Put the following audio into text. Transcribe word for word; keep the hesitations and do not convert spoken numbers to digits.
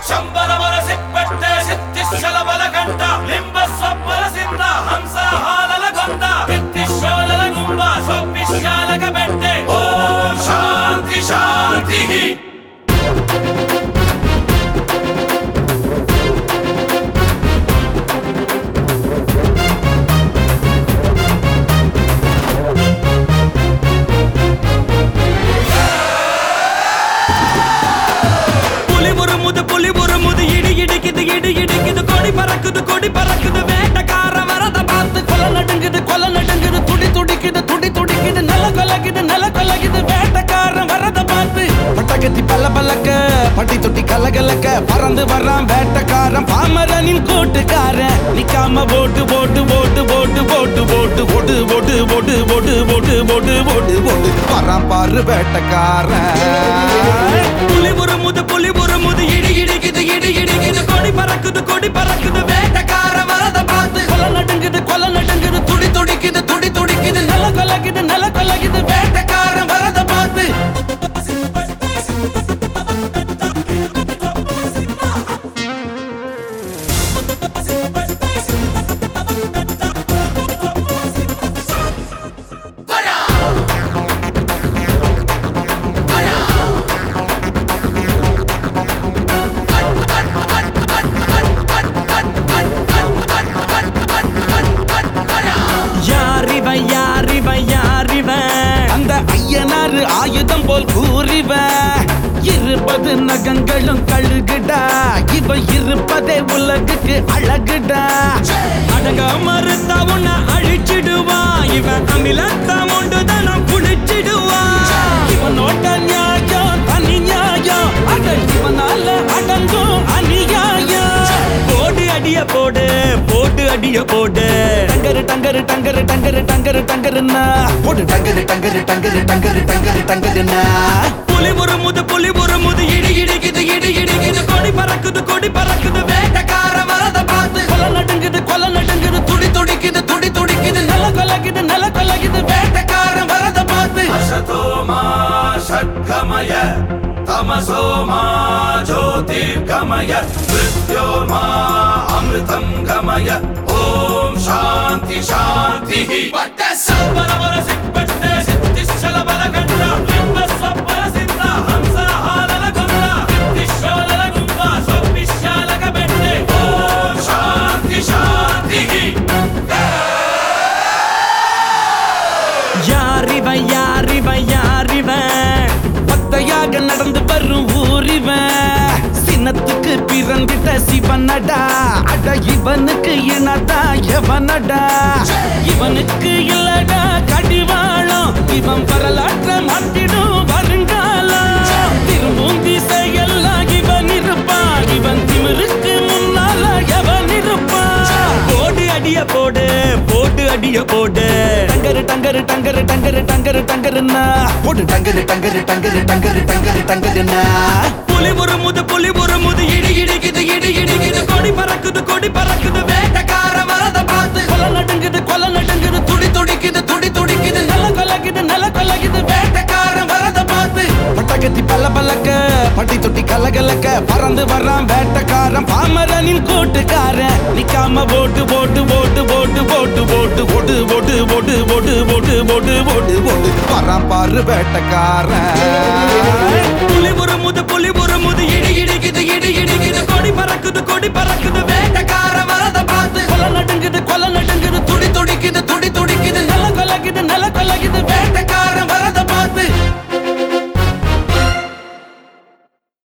ಶಂಬರವರ ಸಿಪ್ಪಟ್ಟೆ ಸಿತ್ತಿಶಲಬಲ ಗಂಟ ಲಿಂಬ ಸ್ವಪ್ಪಲ ಸಿದ್ಧ ಹಂಸ ಹಾಲಲ ಗೊಂದ ಕಿತ್ತಿಶೋಲಲ ಗುಂಬ ಸೊಪ್ಪಿಶಾಲಕ ಬೆಟ್ಟೆ ಓಂ ಶಾಂತಿ ಶಾಂತಿ பறக்குது கொடி பறக்குது வேட்டக்கார வரத பார்த்து கொல நடுங்குது கொல நடுங்குது துடி துடிக்குது துடி துடிக்குது நல கொலகுது நல கொலகுது வேட்டக்கார வரத பார்த்து பட்டகத்தி பல்ல பல்லக்க பட்டி தொட்டி கலகலக்க பறந்து வர்றான் வேட்டக்காரன் பாமரனின் கூட்டுக்காரன் நிக்காம போட்டு போட்டு போட்டு போட்டு போட்டு போட்டு போட்டு போட்டு போட்டு போட்டு போட்டு போட்டு போட்டு போட்டு வரான் பாரு வேட்டக்காரன் புலி உருமுது புலி உருமுது இடி இடிக்குது இடி இடிக்குது கொடி பறக்குது கொடி பறக்குது வேட்டக்கார வரத பார்த்து கொல நடுங்குது கொல நடுங்குது துடி துடிக்குது துடி துடிக்குது நல கொலகுது நல கொலகுது வேட்டக்கார வரத பார்த்து ஆயுதம் போல் கூறிவ இருப்பது நகங்களும் கழுகுடா இவ இருப்பதே உலகுக்கு அழகுடா அடங்க மறுத்த உன்னை அழிச்சிடுவா இவன் அமிலத்த உண்டுதன புடிச்சிடுவா இவனோட நியாயம் தனி நியாயம் அட இவனால அடங்கும் அநியாயம் போடு அடிய போடு போட்டு அடிய போடு டங்கரு டங்கரு டங்கரு டங்கரு டங்கரு டங்கருன்னா போடு டங்கரு டங்கரு டங்கரு டங்கரு டங்கரு டங்கருன்னா புலி உருமுது புலி உருமுது இடி இடிக்குது இடி இடிக்குது கொடி பறக்குது கொடி பறக்குது வேட்டக்கார வரத பார்த்து கொல நடுங்குது கொல நடுங்குது துடி துடிக்குது துடி துடிக்குது நல கொலகுது நல கொலகுது வேட்டக்கார வரத பார்த்து அசதோமா ஷட்கமய தமசோமா ஜோதிர்கமய மிருத்யோர்மா அமிர்தம் கமய ஓம் சாந்தி சாந்தி பட்ட சம்பரவர சிப்பட்டே சித்திஷலபல கண்ட லிம்ப ಸ್ವಪ್ಪಲ ಸಿದ್ಧ ಹಂಸ ಹಾಲಲ ಗೊಂದ ಕಿತ್ತಿಶೋಲಲ ಗುಂಬ ಸೊಪ್ಪಿಶಾಲಕ ಬೆಟ್ಟೆ ಓಂ ಶಾಂತಿ ಶಾಂತಿ யாரிவ யாரிவ யாரிவ பத்தையாக நடந்து வரும் ஊரிவ சின்னத்துக்கு பிறந்திட்ட சிவனடா அட இவனுக்கு இனதா எவனடா இவனுக்கு இல்லடா கடிவாளம் இவன் வரலாற்ற மாட்டிடும் வருங்காலம் திரும்பும் திசையெல்லாம் இவன் இருப்பான் இவன் திமிருக்கு முன்னால எவன் இருப்பான் போடு அடிய போடு போட்டு அடிய போடு டங்கரு டங்கரு டங்கரு டங்கரு டங்கரு டங்கருன்னா போடு டங்கரு டங்கரு டங்கரு டங்கரு டங்கரு டங்கருன்னா புலி உருமுது புலி உருமுது இடி இடிக்குது இடி இடிக்குது கொடி பறக்குது கொடி பறக்குது வேட்டக்கார வரத பார்த்து கொல நடுங்குது கொல நடுங்குது துடி துடிக்குது துடி துடிக்குது நல கொலகுது நல கொலகுது வேட்டக்கார வரத பார்த்து பட்டகத்தி பல்ல பல்லக்க பட்டி தொட்டி கலகலக்க பறந்து வர்றான் வேட்டக்காரன் பாமரனின் கூட்டுக்காரன் நிக்காம போட்டு போட்டு போட்டு போட்டு போட்டு போட்டு போட்டு போட்டு போட்டு போட்டு போட்டு போட்டு போட்டு போட்டு வரான் பாரு வேட்டக்காரன் புலி